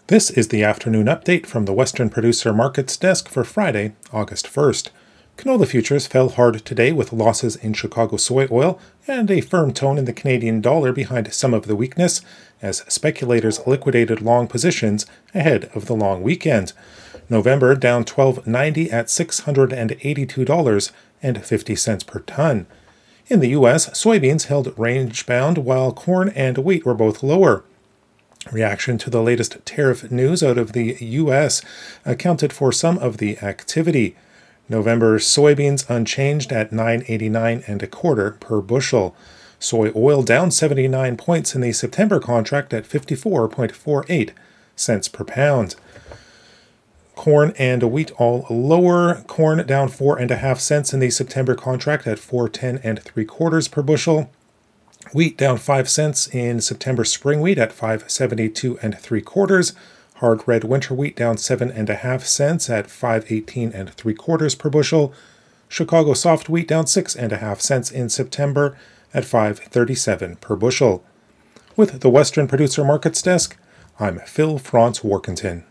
This is the afternoon update from the Western Producer Markets Desk for Friday, August 1st. Canola futures fell hard today with losses in Chicago soy oil and a firm tone in the Canadian dollar behind some of the weakness as speculators liquidated long positions ahead of the long weekend. November down $12.90 at $682.50 per ton. In the U.S., soybeans held range-bound while corn and wheat were both lower. Reaction to the latest tariff news out of the U.S. accounted for some of the activity. November soybeans unchanged at $9.89 per bushel. Soy oil down 79 points in the September contract at 54.48 cents per pound. Corn and wheat all lower. Corn down 4.5 cents in the September contract at 4.10 per bushel. Wheat down 5 cents in September spring wheat at 5.72 Hard red winter wheat down 7.5 cents at 5.18 per bushel. Chicago soft wheat down 6.5 cents in September at 5.37 per bushel. With the Western Producer Markets Desk, I'm Phil Franz Warkentin.